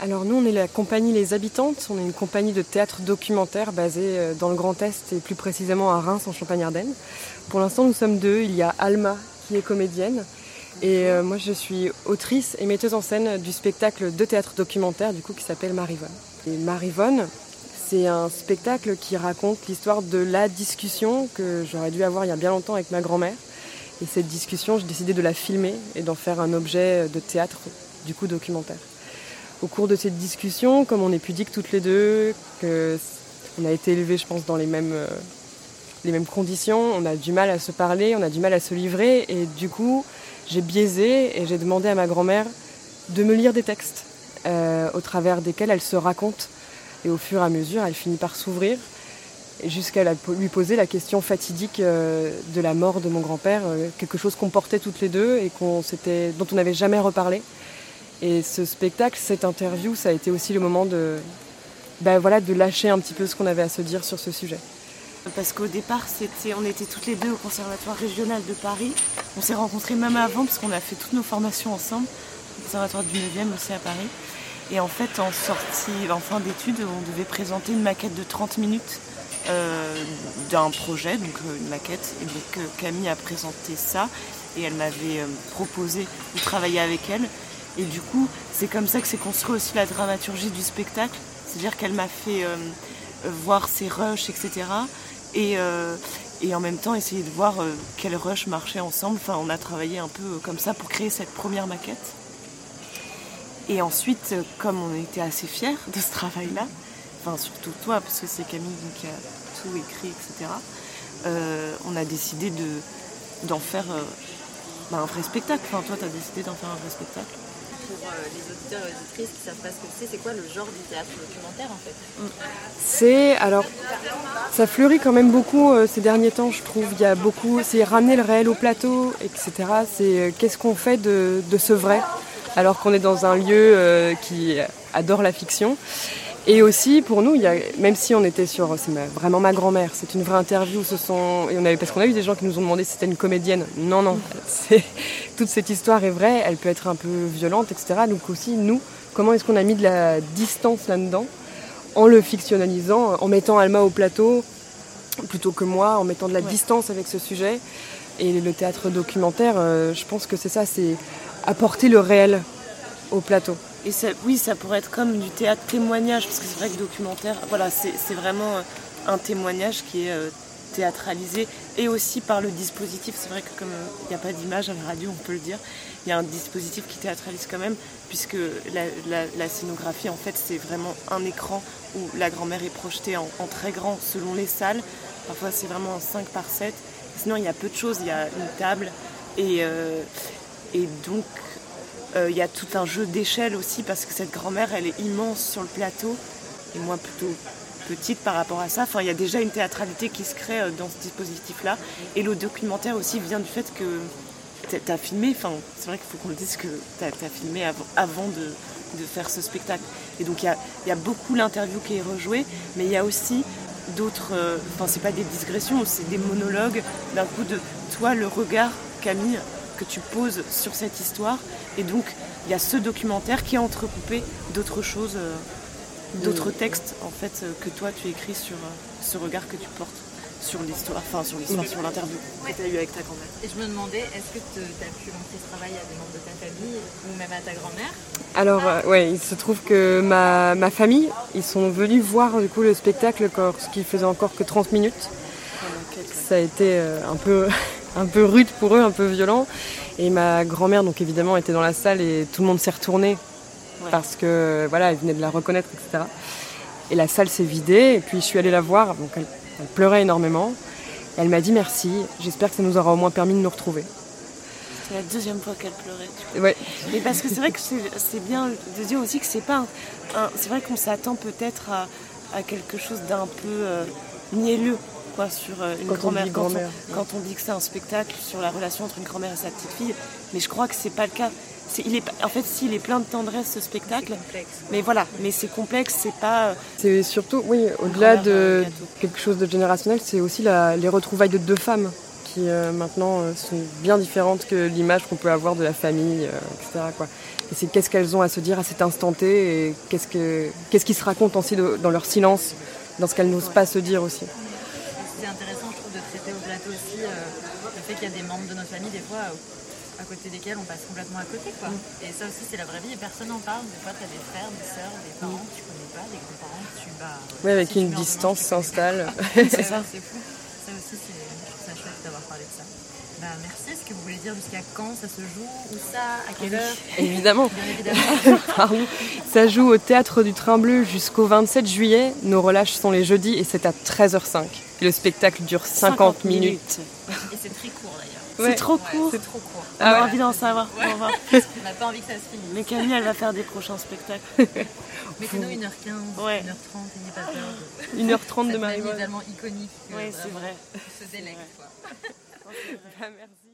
Alors nous, on est la compagnie Les Habitantes. On est une compagnie de théâtre documentaire basée dans le Grand Est et plus précisément à Reims en Champagne-Ardenne. Pour l'instant, nous sommes deux. Il y a Alma qui est comédienne et moi je suis autrice et metteuse en scène du spectacle de théâtre documentaire qui s'appelle Marivonne. Et Marivonne, c'est un spectacle qui raconte l'histoire de la discussion que j'aurais dû avoir il y a bien longtemps avec ma grand-mère. Et cette discussion, j'ai décidé de la filmer et d'en faire un objet de théâtre documentaire. Au cours de cette discussion, comme on est pudiques toutes les deux, on a été élevés, je pense, dans les mêmes conditions, on a du mal à se parler, on a du mal à se livrer. Et du coup, j'ai biaisé et j'ai demandé à ma grand-mère de me lire des textes au travers desquels elle se raconte. Et au fur et à mesure, elle finit par s'ouvrir jusqu'à lui poser la question fatidique de la mort de mon grand-père, quelque chose qu'on portait toutes les deux et dont on n'avait jamais reparlé. Et ce spectacle, cette interview, ça a été aussi le moment de lâcher un petit peu ce qu'on avait à se dire sur ce sujet. Parce qu'au départ, on était toutes les deux au Conservatoire régional de Paris. On s'est rencontrés même avant parce qu'on a fait toutes nos formations ensemble, au Conservatoire du 9e aussi à Paris. Et en fait, en fin d'études, on devait présenter une maquette de 30 minutes d'un projet, donc une maquette. Et donc Camille a présenté ça et elle m'avait proposé de travailler avec elle. Et du coup, c'est comme ça que s'est construit aussi la dramaturgie du spectacle. C'est-à-dire qu'elle m'a fait voir ses rushs, etc. Et en même temps, essayer de voir quel rush marchait ensemble. Enfin, on a travaillé un peu comme ça pour créer cette première maquette. Et ensuite, comme on était assez fiers de ce travail-là, enfin surtout toi, parce que c'est Camille qui a tout écrit, etc., on a décidé d'en faire un vrai spectacle. Enfin, toi, tu as décidé d'en faire un vrai spectacle. Pour les auditeurs et auditrices qui ne savent pas ce que c'est quoi le genre du théâtre documentaire en fait? Ça fleurit quand même beaucoup ces derniers temps, je trouve. Il y a beaucoup, c'est ramener le réel au plateau, etc. C'est qu'est-ce qu'on fait de ce vrai, alors qu'on est dans un lieu qui adore la fiction. Et aussi, pour nous, même si on était vraiment ma grand-mère, c'est une vraie interview, parce qu'on a eu des gens qui nous ont demandé si c'était une comédienne. Non, toute cette histoire est vraie, elle peut être un peu violente, etc. Donc aussi, nous, comment est-ce qu'on a mis de la distance là-dedans, en le fictionnalisant, en mettant Alma au plateau, plutôt que moi, en mettant de la distance avec ce sujet. Et le théâtre documentaire, je pense que c'est ça, c'est apporter le réel au plateau. Et ça pourrait être comme du théâtre témoignage, parce que c'est vrai que documentaire, voilà, c'est vraiment un témoignage qui est théâtralisé, et aussi par le dispositif. C'est vrai que comme il n'y a pas d'image à la radio, on peut le dire, il y a un dispositif qui théâtralise quand même, puisque la scénographie, en fait, c'est vraiment un écran où la grand-mère est projetée en très grand selon les salles. Parfois, c'est vraiment en 5x7. Sinon, il y a peu de choses. Il y a une table et donc... il y a tout un jeu d'échelle aussi, parce que cette grand-mère, elle est immense sur le plateau, et moi plutôt petite par rapport à ça. Enfin, il y a déjà une théâtralité qui se crée dans ce dispositif-là. Et le documentaire aussi vient du fait que tu as filmé, enfin, c'est vrai qu'il faut qu'on le dise que tu as filmé avant de faire ce spectacle. Et donc il y a beaucoup l'interview qui est rejouée, mais il y a aussi d'autres... c'est pas des digressions, c'est des monologues, d'un coup de toi, le regard, Camille, que tu poses sur cette histoire. Et donc il y a ce documentaire qui est entrecoupé d'autres choses, d'autres textes en fait que toi tu écris sur ce regard que tu portes sur l'histoire, sur l'interview que tu as eu avec ta grand-mère. Et je me demandais, est-ce que tu as pu montrer ce travail à des membres de ta famille ou même à ta grand-mère? Alors il se trouve que ma famille, ils sont venus voir du coup le spectacle lorsqu'il faisait encore que 30 minutes. Ça a été un peu rude pour eux, un peu violent. Et ma grand-mère, donc évidemment, était dans la salle et tout le monde s'est retourné parce que elle venait de la reconnaître, etc. Et la salle s'est vidée et puis je suis allée la voir, donc elle pleurait énormément. Elle m'a dit merci, j'espère que ça nous aura au moins permis de nous retrouver. C'est la deuxième fois qu'elle pleurait. Ouais. Mais parce que c'est vrai que c'est bien de dire aussi que c'est pas c'est vrai qu'on s'attend peut-être à quelque chose d'un peu mielleux. Sur une grand-mère, quand on dit que c'est un spectacle sur la relation entre une grand-mère et sa petite fille, mais je crois que c'est pas le cas. Il est plein de tendresse ce spectacle, mais c'est complexe, c'est pas... C'est surtout, au-delà de quelque chose de générationnel, c'est aussi les retrouvailles de deux femmes qui maintenant sont bien différentes que l'image qu'on peut avoir de la famille, etc. quoi. Et c'est qu'est-ce qu'elles ont à se dire à cet instant T et qu'est-ce qui se raconte aussi dans leur silence, dans ce qu'elles n'osent pas se dire aussi. C'est intéressant, je trouve, de traiter au plateau aussi le fait qu'il y a des membres de notre famille, des fois, à côté desquels on passe complètement à côté, quoi. Et ça aussi, c'est la vraie vie et personne n'en parle. Des fois, tu as des frères, des sœurs, des parents que tu connais pas, des grands-parents que tu bats. Oui, avec une distance s'installe. C'est ça. C'est fou. Ça aussi, je trouve ça chouette d'avoir parlé de ça. Bah, merci. Est-ce que vous voulez dire jusqu'à quand ça se joue? Où ça? À quelle heure? Évidemment. Bien évidemment. Pardon. Ça joue au Théâtre du Train Bleu jusqu'au 27 juillet. Nos relâches sont les jeudis et c'est à 13h05. Et le spectacle dure 50 minutes. Et c'est très court d'ailleurs. Ouais. C'est trop court. C'est trop court. On a envie d'en savoir. Ouais. On n'a pas envie que ça se finisse. Mais Camille, elle va faire des prochains spectacles. Mettez-nous 1h15, Ouais. 1h30, n'ayez pas peur. 1h30 de Cette Marie-Paul. tellement iconique. Oui, c'est vrai. On se délecte, quoi. Merci.